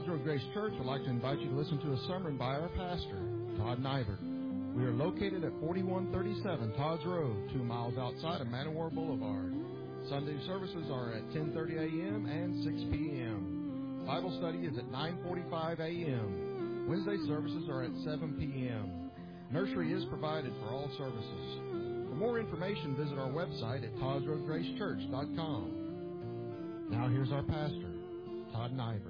Todd's Road Grace Church would like to invite you to listen to a sermon by our pastor, Todd Nybert. We are located at 4137 Todd's Road, 2 miles outside of Man O' War Boulevard. Sunday services are at 10:30 a.m. and 6 p.m. Bible study is at 9:45 a.m. Wednesday services are at 7 p.m. Nursery is provided for all services. For more information, visit our website at toddsroadgracechurch.com. Now here's our pastor, Todd Nybert.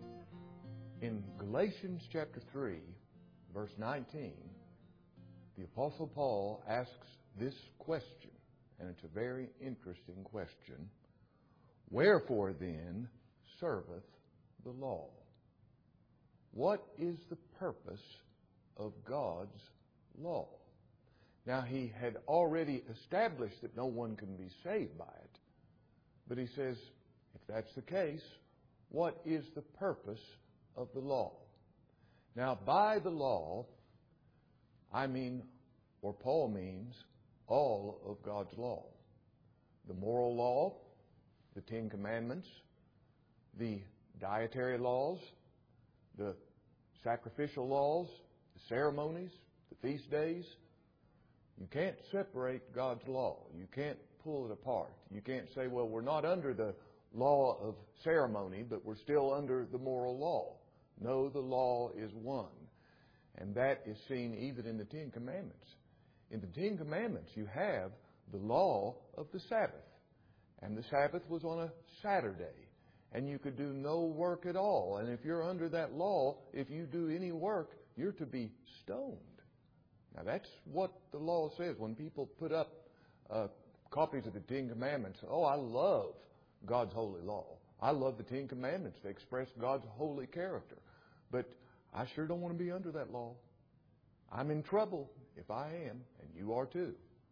In Galatians chapter 3, verse 19, the Apostle Paul asks this question, and it's a very interesting question. Wherefore then serveth the law? What is the purpose of God's law? Now, he had already established that no one can be saved by it. But he says, if that's the case, what is the purpose of the law? Now, by the law, I mean, or Paul means, all of God's law. The moral law, the 10 Commandments, the dietary laws, the sacrificial laws, the ceremonies, the feast days. You can't separate God's law. You can't pull it apart. You can't say, well, we're not under the law of ceremony, but we're still under the moral law. No, the law is one. And that is seen even in the 10 Commandments. In the 10 Commandments, you have the law of the Sabbath. And the Sabbath was on a Saturday. And you could do no work at all. And if you're under that law, if you do any work, you're to be stoned. Now, that's what the law says. When people put up copies of the 10 Commandments, oh, I love God's holy law. I love the 10 Commandments. They express God's holy character. But I sure don't want to be under that law. I'm in trouble if I am, and you are too.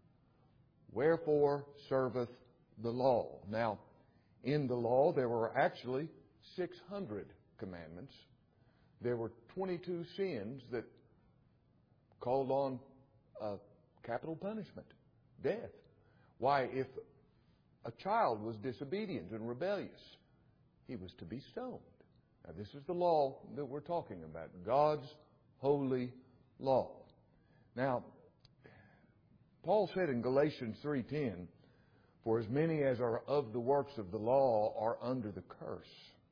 Wherefore serveth the law? Now, in the law, there were actually 600 commandments. There were 22 sins that called on capital punishment, death. Why, if a child was disobedient and rebellious, he was to be stoned. Now, this is the law that we're talking about, God's holy law. Now, Paul said in Galatians 3:10, for as many as are of the works of the law are under the curse.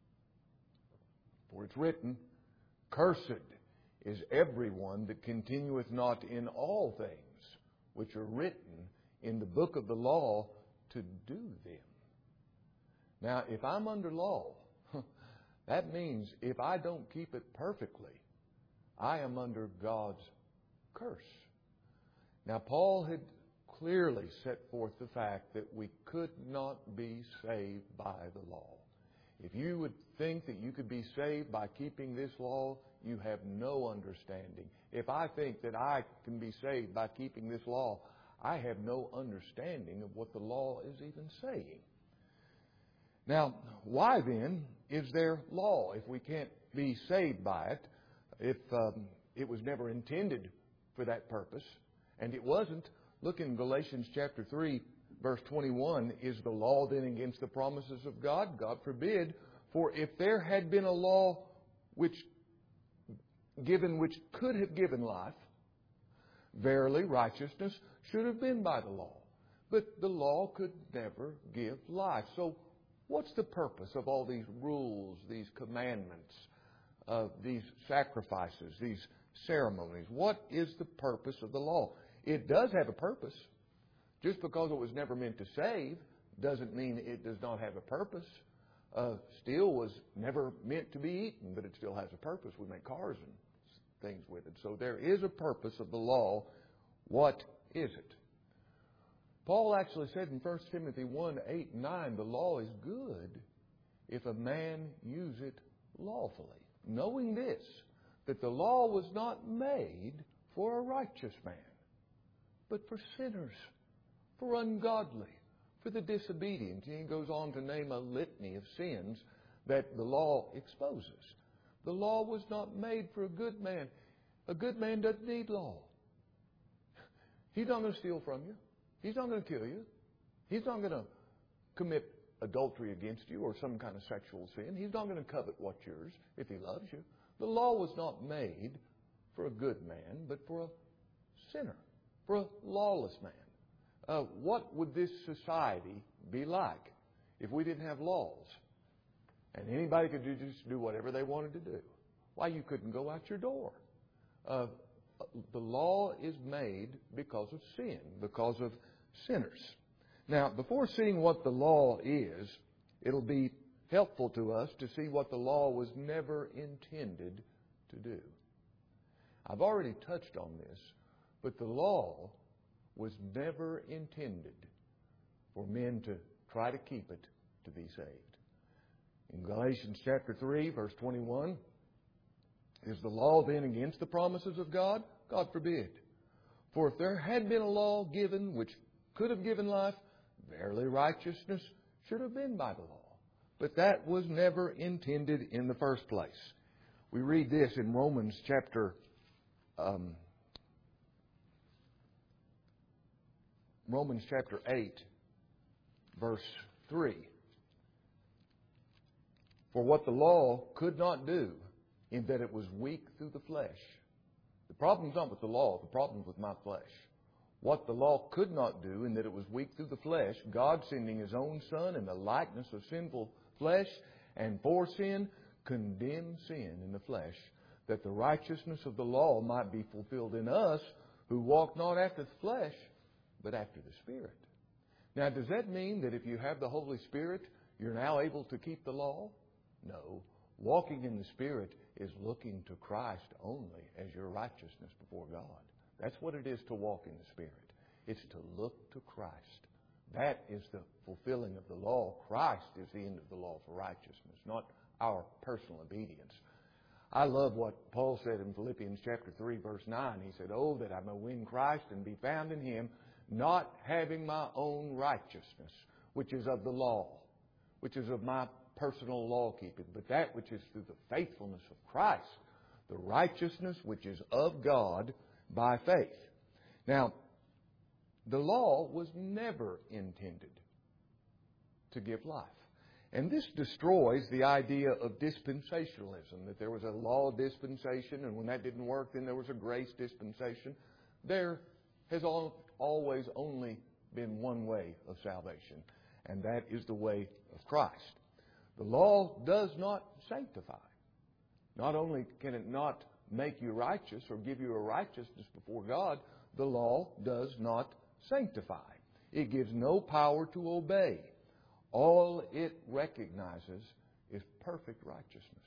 For it's written, cursed is everyone that continueth not in all things which are written in the book of the law to do them. Now, if I'm under law, that means if I don't keep it perfectly, I am under God's curse. Now, Paul had clearly set forth the fact that we could not be saved by the law. If you would think that you could be saved by keeping this law, you have no understanding. If I think that I can be saved by keeping this law, I have no understanding of what the law is even saying. Now, why then is there law if we can't be saved by it? If it was never intended for that purpose, and it wasn't. Look in Galatians chapter 3, verse 21. Is the law then against the promises of God? God forbid. For if there had been a law which could have given life, verily righteousness should have been by the law. But the law could never give life. So what's the purpose of all these rules, these commandments, these sacrifices, these ceremonies? What is the purpose of the law? It does have a purpose. Just because it was never meant to save doesn't mean it does not have a purpose. Steel was never meant to be eaten, but it still has a purpose. We make cars and things with it. So there is a purpose of the law. What is it? Paul actually said in 1 Timothy 1:8-9, the law is good if a man use it lawfully. Knowing this, that the law was not made for a righteous man, but for sinners, for ungodly, for the disobedient. And he goes on to name a litany of sins that the law exposes. The law was not made for a good man. A good man doesn't need law. He's not going to steal from you. He's not going to kill you. He's not going to commit adultery against you or some kind of sexual sin. He's not going to covet what's yours if he loves you. The law was not made for a good man, but for a sinner, for a lawless man. What would this society be like if we didn't have laws? And anybody could just do whatever they wanted to do. Why, you couldn't go out your door. The law is made because of sin, because of sinners. Now, before seeing what the law is, it'll be helpful to us to see what the law was never intended to do. I've already touched on this, but the law was never intended for men to try to keep it to be saved. In Galatians chapter 3, verse 21, is the law then against the promises of God? God forbid. For if there had been a law given which could have given life, verily righteousness should have been by the law. But that was never intended in the first place. We read this in Romans chapter 8, verse 3. For what the law could not do, in that it was weak through the flesh. The problem's not with the law, the problem's with my flesh. What the law could not do, in that it was weak through the flesh, God sending His own Son in the likeness of sinful flesh, and for sin, condemned sin in the flesh, that the righteousness of the law might be fulfilled in us, who walk not after the flesh, but after the Spirit. Now, does that mean that if you have the Holy Spirit, you're now able to keep the law? No. Walking in the Spirit is looking to Christ only as your righteousness before God. That's what it is to walk in the Spirit. It's to look to Christ. That is the fulfilling of the law. Christ is the end of the law for righteousness, not our personal obedience. I love what Paul said in Philippians chapter 3, verse 9. He said, "Oh, that I may win Christ and be found in Him, not having my own righteousness, which is of the law, which is of my personal law keeping, but that which is through the faithfulness of Christ, the righteousness which is of God by faith." Now, the law was never intended to give life. And this destroys the idea of dispensationalism, that there was a law dispensation, and when that didn't work, then there was a grace dispensation. There has always only been one way of salvation, and that is the way of Christ. The law does not sanctify. Not only can it not make you righteous or give you a righteousness before God, the law does not sanctify. It gives no power to obey. All it recognizes is perfect righteousness.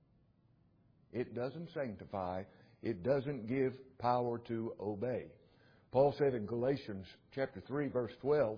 It doesn't sanctify. It doesn't give power to obey. Paul said in Galatians chapter 3, verse 12,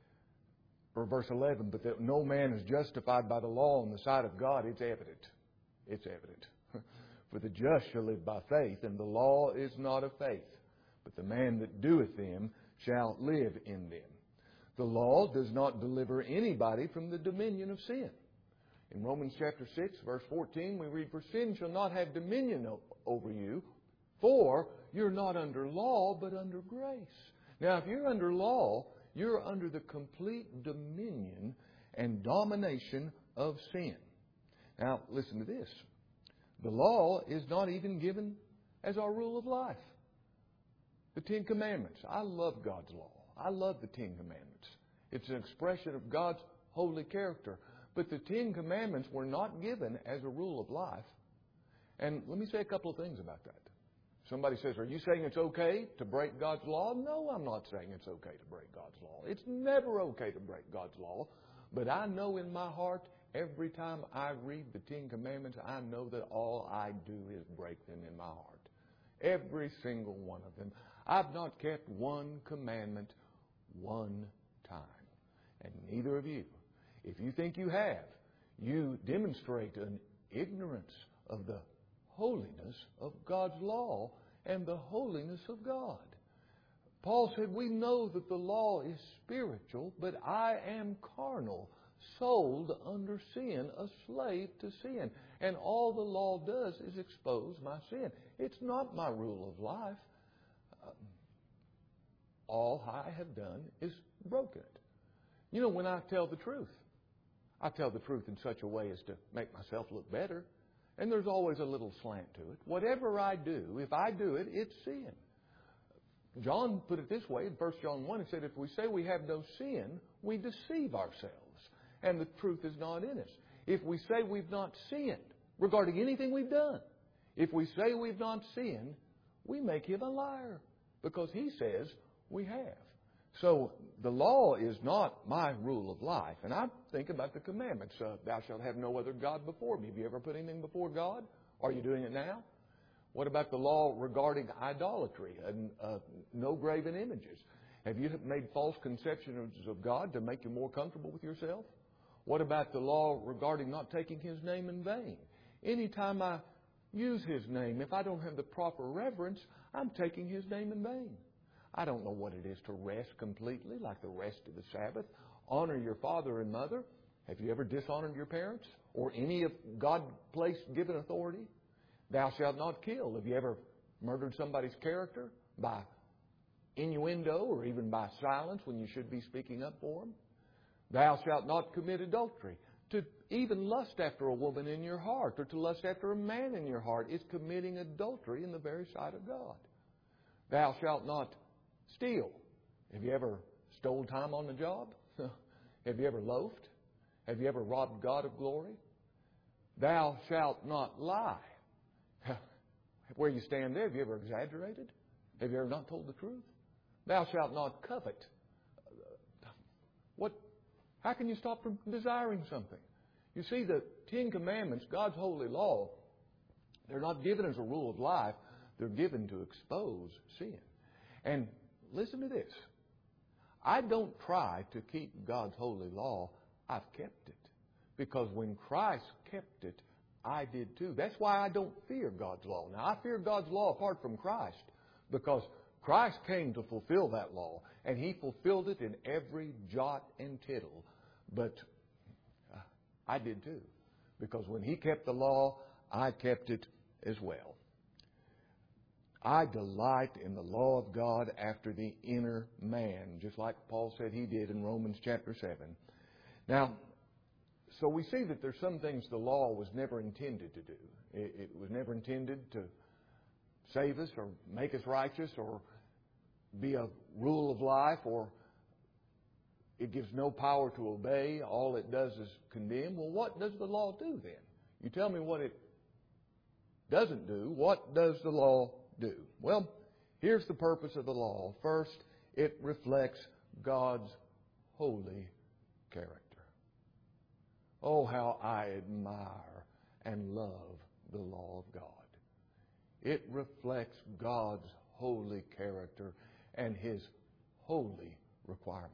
or verse 11, but that no man is justified by the law in the sight of God, it's evident. It's evident. For the just shall live by faith, and the law is not of faith, but the man that doeth them shall live in them. The law does not deliver anybody from the dominion of sin. In Romans chapter 6, verse 14, we read, "For sin shall not have dominion over you, for you're not under law, but under grace." Now, if you're under law, you're under the complete dominion and domination of sin. Now, listen to this. The law is not even given as our rule of life. The Ten Commandments. I love God's law. I love the Ten Commandments. It's an expression of God's holy character. But the Ten Commandments were not given as a rule of life. And let me say a couple of things about that. Somebody says, "Are you saying it's okay to break God's law?" No, I'm not saying it's okay to break God's law. It's never okay to break God's law. But I know in my heart, every time I read the Ten Commandments, I know that all I do is break them in my heart. Every single one of them. I've not kept one commandment one time. And neither of you. If you think you have, you demonstrate an ignorance of the holiness of God's law and the holiness of God. Paul said, "We know that the law is spiritual, but I am carnal, sold under sin, a slave to sin." And all the law does is expose my sin. It's not my rule of life. All I have done is broken it. You know, when I tell the truth, I tell the truth in such a way as to make myself look better. And there's always a little slant to it. Whatever I do, if I do it, it's sin. John put it this way in 1 John 1. He said, if we say we have no sin, we deceive ourselves, and the truth is not in us. If we say we've not sinned regarding anything we've done, if we say we've not sinned, we make Him a liar, because He says we have. So the law is not my rule of life. And I think about the commandments. Thou shalt have no other God before me. Have you ever put anything before God? Are you doing it now? What about the law regarding idolatry and no graven images? Have you made false conceptions of God to make you more comfortable with yourself? What about the law regarding not taking His name in vain? Anytime I use His name, if I don't have the proper reverence, I'm taking His name in vain. I don't know what it is to rest completely, like the rest of the Sabbath. Honor your father and mother. Have you ever dishonored your parents or any of God-placed given authority? Thou shalt not kill. Have you ever murdered somebody's character by innuendo or even by silence when you should be speaking up for them? Thou shalt not commit adultery. To even lust after a woman in your heart or to lust after a man in your heart is committing adultery in the very sight of God. Thou shalt not steal. Have you ever stole time on the job? Have you ever loafed? Have you ever robbed God of glory? Thou shalt not lie. Where you stand there, have you ever exaggerated? Have you ever not told the truth? Thou shalt not covet. How can you stop from desiring something? You see, the Ten Commandments, God's holy law, they're not given as a rule of life. They're given to expose sin. And listen to this. I don't try to keep God's holy law. I've kept it. Because when Christ kept it, I did too. That's why I don't fear God's law. Now, I fear God's law apart from Christ because Christ came to fulfill that law, and He fulfilled it in every jot and tittle. But I did too, because when He kept the law, I kept it as well. I delight in the law of God after the inner man, just like Paul said he did in Romans chapter 7. Now, so we see that there's some things the law was never intended to do. It was never intended to save us or make us righteous or be a rule of life, or it gives no power to obey. All it does is condemn. Well, what does the law do then? You tell me what it doesn't do. What does the law do? Well, here's the purpose of the law. First, it reflects God's holy character. Oh, how I admire and love the law of God. It reflects God's holy character and His holy requirements.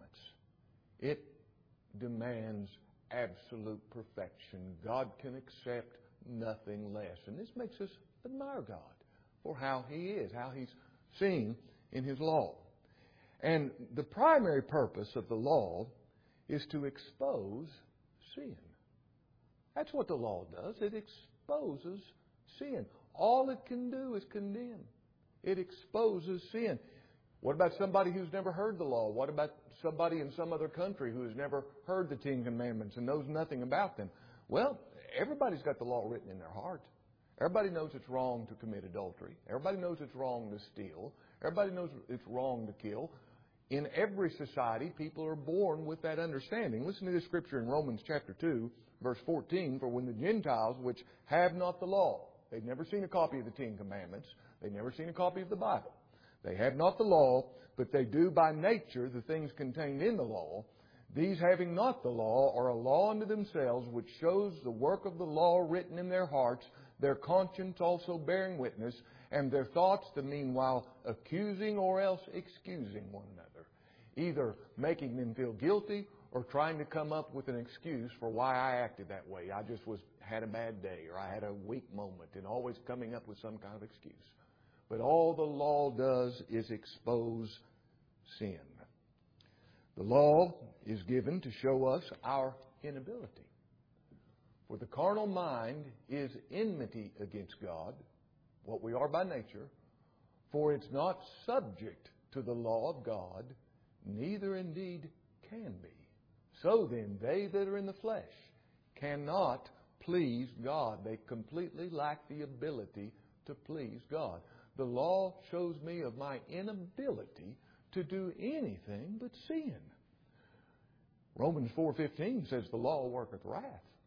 It demands absolute perfection. God can accept nothing less. And this makes us admire God for how He is, how He's seen in His law. And the primary purpose of the law is to expose sin. That's what the law does. It exposes sin. All it can do is condemn. It exposes sin. What about somebody who's never heard the law? What about somebody in some other country who has never heard the Ten Commandments and knows nothing about them? Well, everybody's got the law written in their heart. Everybody knows it's wrong to commit adultery. Everybody knows it's wrong to steal. Everybody knows it's wrong to kill. In every society, people are born with that understanding. Listen to this scripture in Romans chapter 2, verse 14. For when the Gentiles, which have not the law, they've never seen a copy of the Ten Commandments, they've never seen a copy of the Bible, they have not the law, but they do by nature the things contained in the law. These having not the law are a law unto themselves, which shows the work of the law written in their hearts, their conscience also bearing witness, and their thoughts the meanwhile accusing or else excusing one another, either making them feel guilty or trying to come up with an excuse for why I acted that way. I just had a bad day, or I had a weak moment, and always coming up with some kind of excuse. But all the law does is expose sin. The law is given to show us our inability. For the carnal mind is enmity against God, what we are by nature, for it's not subject to the law of God, neither indeed can be. So then, they that are in the flesh cannot please God. They completely lack the ability to please God. The law shows me of my inability to do anything but sin. Romans 4:15 says the law worketh wrath.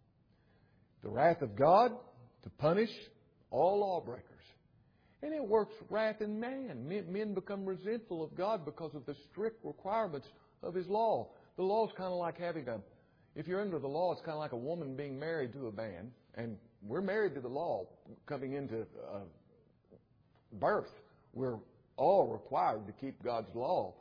The wrath of God to punish all lawbreakers. And it works wrath in man. Men become resentful of God because of the strict requirements of His law. The law is kind of like if you're under the law, it's kind of like a woman being married to a man. And we're married to the law coming into birth. We're all required to keep God's law.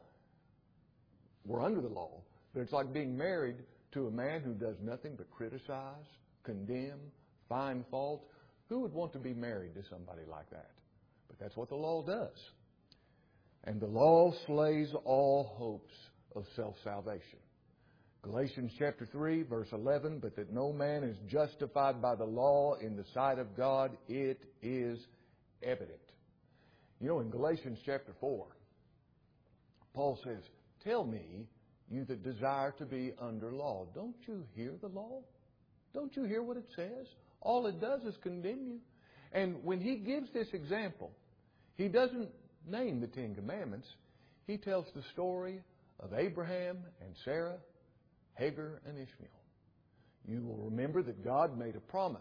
We're under the law. But it's like being married to a man who does nothing but criticize, condemn, find fault. Who would want to be married to somebody like that? But that's what the law does. And the law slays all hopes of self-salvation. Galatians chapter 3, verse 11, but that no man is justified by the law in the sight of God, it is evident. You know, in Galatians chapter 4, Paul says, tell me, you that desire to be under law. Don't you hear the law? Don't you hear what it says? All it does is condemn you. And when he gives this example, he doesn't name the Ten Commandments. He tells the story of Abraham and Sarah, Hagar and Ishmael. You will remember that God made a promise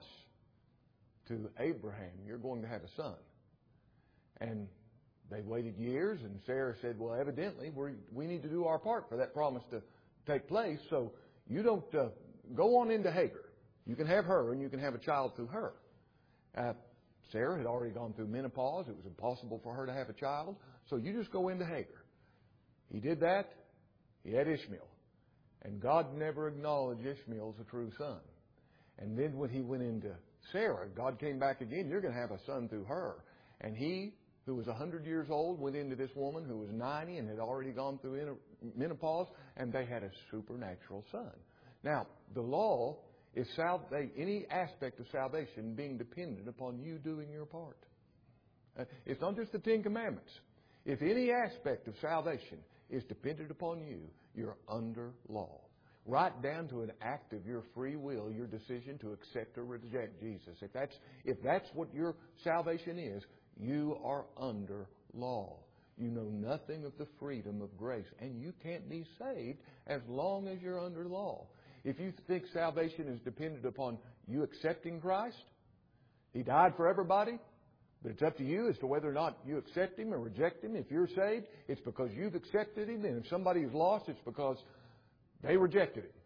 to Abraham, you're going to have a son. And they waited years, and Sarah said, well, evidently, we need to do our part for that promise to take place, so you don't go on into Hagar. You can have her, and you can have a child through her. Sarah had already gone through menopause. It was impossible for her to have a child, so you just go into Hagar. He did that. He had Ishmael. And God never acknowledged Ishmael as a true son. And then when he went into Sarah, God came back again. You're going to have a son through her. And he, who was 100 years old, went into this woman who was 90 and had already gone through menopause, and they had a supernatural son. Now, the law is any aspect of salvation being dependent upon you doing your part. It's not just the Ten Commandments. If any aspect of salvation is dependent upon you, you're under law. Right down to an act of your free will, your decision to accept or reject Jesus. If that's what your salvation is, you are under law. You know nothing of the freedom of grace, and you can't be saved as long as you're under law. If you think salvation is dependent upon you accepting Christ, He died for everybody, but it's up to you as to whether or not you accept Him or reject Him. If you're saved, it's because you've accepted Him, and if somebody is lost, it's because they rejected Him.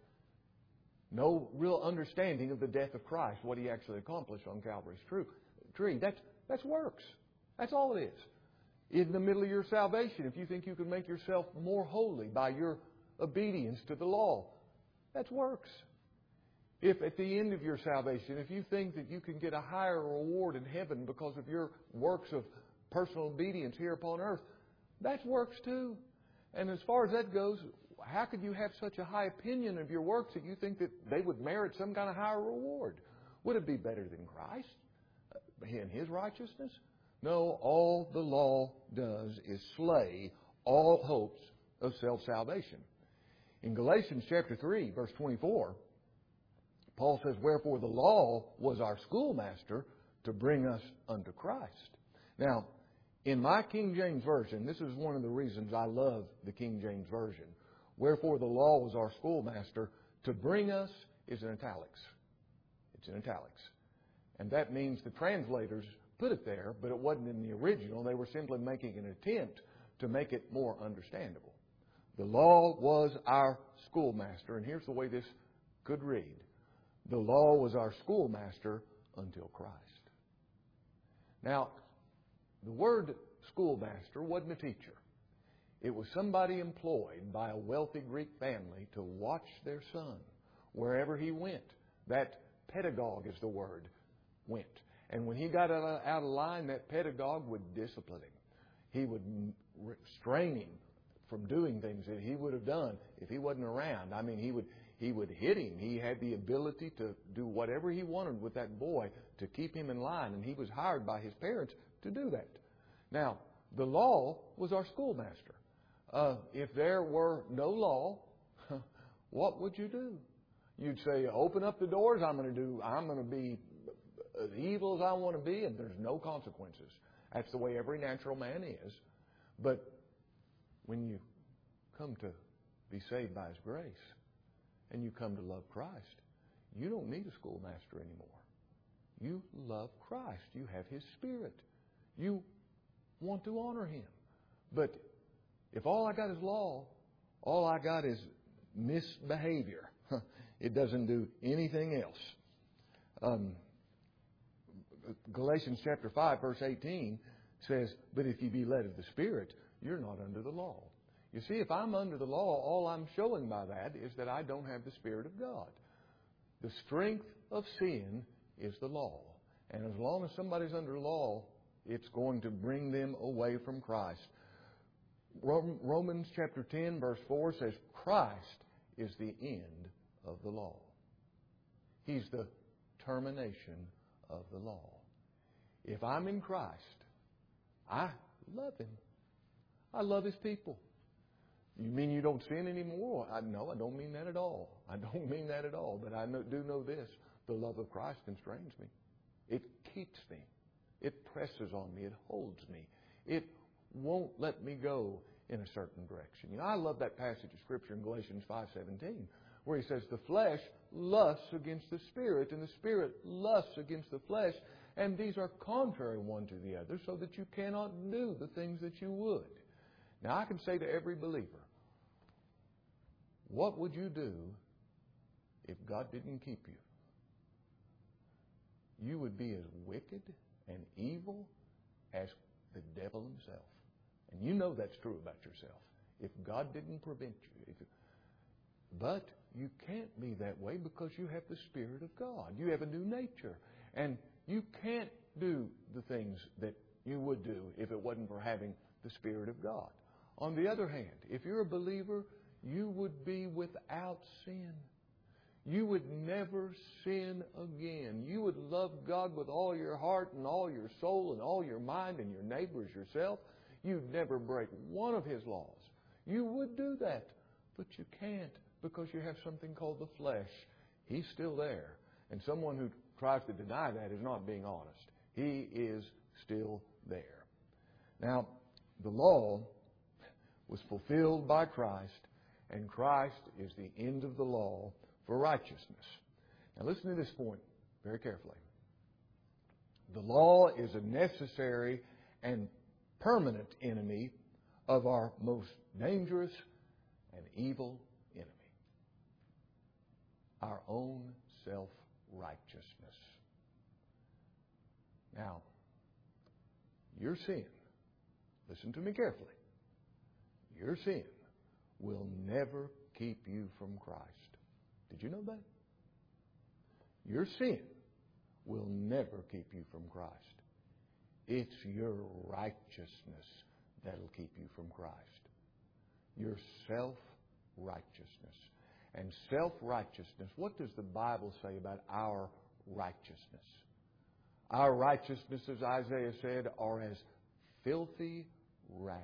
No real understanding of the death of Christ, what He actually accomplished on Calvary's tree. That's works. That's all it is. In the middle of your salvation, if you think you can make yourself more holy by your obedience to the law, that's works. If at the end of your salvation, if you think that you can get a higher reward in heaven because of your works of personal obedience here upon earth, that's works too. And as far as that goes, how could you have such a high opinion of your works that you think that they would merit some kind of higher reward? Would it be better than Christ and His righteousness? No, all the law does is slay all hopes of self-salvation. In Galatians chapter 3, verse 24, Paul says, wherefore the law was our schoolmaster to bring us unto Christ. Now, in my King James Version, this is one of the reasons I love the King James Version. Wherefore the law was our schoolmaster to bring us is in italics. It's in italics. And that means the translators put it there, but it wasn't in the original. They were simply making an attempt to make it more understandable. The law was our schoolmaster, and here's the way this could read. The law was our schoolmaster until Christ. Now, the word schoolmaster wasn't a teacher. It was somebody employed by a wealthy Greek family to watch their son wherever he went. That pedagogue is the word, went. And when he got out of line, that pedagogue would discipline him. He would restrain him from doing things that he would have done if he wasn't around. I mean, he would hit him. He had the ability to do whatever he wanted with that boy to keep him in line, and he was hired by his parents to do that. Now, the law was our schoolmaster. If there were no law, what would you do? You'd say, open up the doors, I'm going to be as evil as I want to be, and there's no consequences. That's the way every natural man is. But when you come to be saved by His grace, and you come to love Christ, you don't need a schoolmaster anymore. You love Christ. You have His Spirit. You want to honor Him. But if all I got is law, all I got is misbehavior, it doesn't do anything else. Galatians chapter 5, verse 18 says, but if you be led of the Spirit, you're not under the law. You see, if I'm under the law, all I'm showing by that is that I don't have the Spirit of God. The strength of sin is the law. And as long as somebody's under law, it's going to bring them away from Christ. Romans chapter 10, verse 4 says, Christ is the end of the law. He's the termination of the law. If I'm in Christ, I love Him. I love His people. You mean you don't sin anymore? No, I don't mean that at all. I don't mean that at all. But I do know this. The love of Christ constrains me. It keeps me. It presses on me. It holds me. It won't let me go in a certain direction. You know, I love that passage of Scripture in Galatians 5:17, where he says, the flesh lusts against the Spirit, and the Spirit lusts against the flesh, and these are contrary one to the other, so that you cannot do the things that you would. Now, I can say to every believer, what would you do if God didn't keep you? You would be as wicked and evil as the devil himself. And you know that's true about yourself. If God didn't prevent you. But you can't be that way because you have the Spirit of God. You have a new nature. And you can't do the things that you would do if it wasn't for having the Spirit of God. On the other hand, if you're a believer, you would be without sin. You would never sin again. You would love God with all your heart and all your soul and all your mind and your neighbor as yourself. You'd never break one of His laws. You would do that, but you can't because you have something called the flesh. He's still there. And someone who tries to deny that is not being honest. He is still there. Now, the law was fulfilled by Christ, and Christ is the end of the law for righteousness. Now listen to this point very carefully. The law is a necessary and permanent enemy of our most dangerous and evil enemy, our own self-righteousness. Now, your sin, listen to me carefully, your sin will never keep you from Christ. Did you know that? Your sin will never keep you from Christ. It's your righteousness that'll keep you from Christ. Your self-righteousness. And self-righteousness, what does the Bible say about our righteousness? Our righteousness, as Isaiah said, are as filthy rags.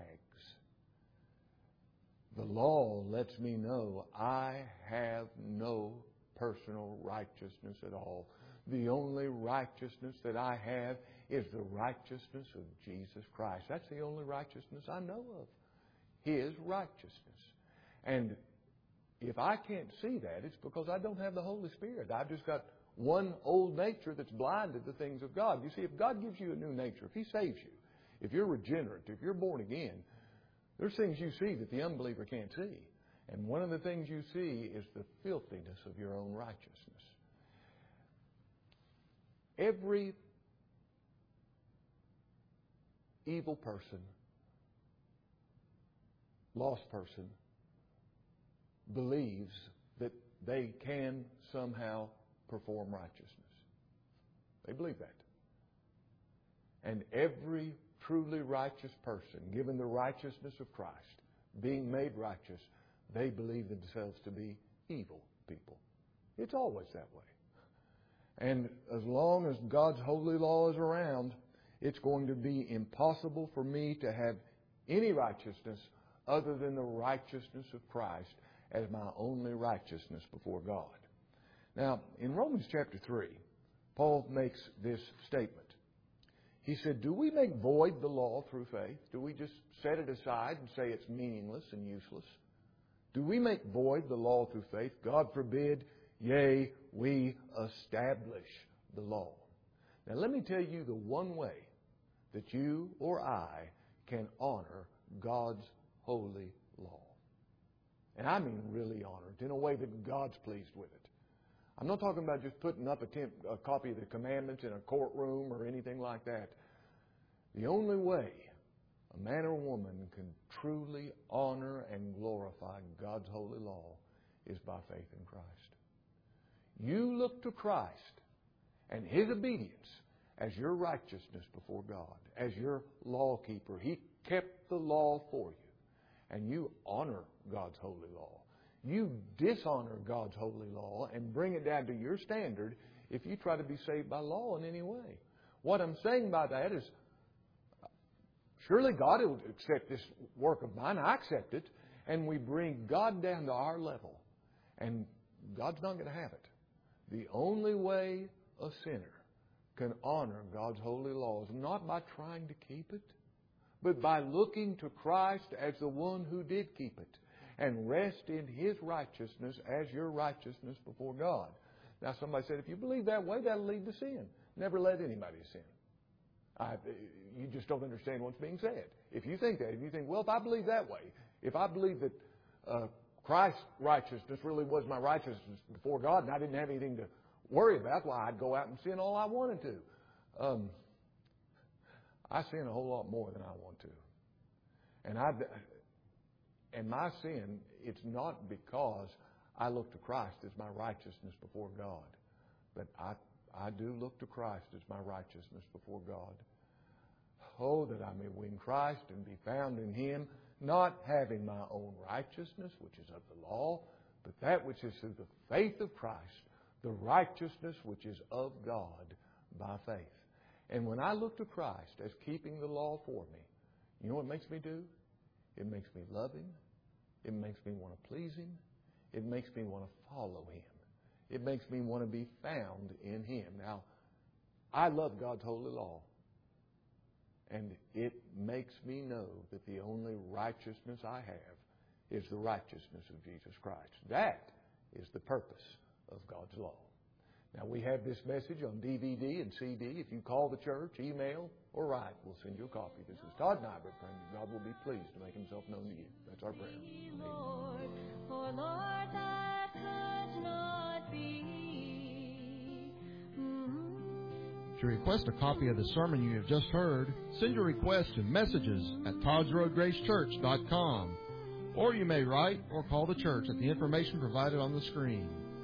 The law lets me know I have no personal righteousness at all. The only righteousness that I have is the righteousness of Jesus Christ. That's the only righteousness I know of. His righteousness. And if I can't see that, it's because I don't have the Holy Spirit. I've just got one old nature that's blinded to things of God. You see, if God gives you a new nature, if He saves you, if you're regenerate, if you're born again, there's things you see that the unbeliever can't see. And one of the things you see is the filthiness of your own righteousness. Every evil person, lost person, believes that they can somehow perform righteousness. They believe that. And every truly righteous person, given the righteousness of Christ, being made righteous, they believe themselves to be evil people. It's always that way. And as long as God's holy law is around, it's going to be impossible for me to have any righteousness other than the righteousness of Christ as my only righteousness before God. Now, in Romans chapter 3, Paul makes this statement. He said, do we make void the law through faith? Do we just set it aside and say it's meaningless and useless? Do we make void the law through faith? God forbid, yea, we establish the law. Now let me tell you the one way that you or I can honor God's holy law. And I mean really honor it in a way that God's pleased with it. I'm not talking about just putting up a copy of the commandments in a courtroom or anything like that. The only way a man or woman can truly honor and glorify God's holy law is by faith in Christ. You look to Christ and His obedience as your righteousness before God, as your law keeper. He kept the law for you, and you honor God's holy law. You dishonor God's holy law and bring it down to your standard if you try to be saved by law in any way. What I'm saying by that is, surely God will accept this work of mine. I accept it. And we bring God down to our level. And God's not going to have it. The only way a sinner can honor God's holy law is not by trying to keep it, but by looking to Christ as the one who did keep it, and rest in His righteousness as your righteousness before God. Now somebody said, if you believe that way, that'll lead to sin. Never let anybody sin. You just don't understand what's being said. If you think that, if you think, well, if I believe that way, if I believe that Christ's righteousness really was my righteousness before God and I didn't have anything to worry about, well, I'd go out and sin all I wanted to. I sin a whole lot more than I want to. And my sin, it's not because I look to Christ as my righteousness before God. But I do look to Christ as my righteousness before God. Oh, that I may win Christ and be found in Him, not having my own righteousness, which is of the law, but that which is through the faith of Christ, the righteousness which is of God by faith. And when I look to Christ as keeping the law for me, you know what it makes me do? It makes me love Him. It makes me want to please Him. It makes me want to follow Him. It makes me want to be found in Him. Now, I love God's holy law. And it makes me know that the only righteousness I have is the righteousness of Jesus Christ. That is the purpose of God's law. Now, we have this message on DVD and CD. If you call the church, email, or write, we'll send you a copy. This is Todd Nyberg praying that God will be pleased to make Himself known to you. That's our prayer. Lord, for Lord, that could not be. To request a copy of the sermon you have just heard, send your request to messages at ToddsRoadGraceChurch.com, or you may write or call the church at the information provided on the screen.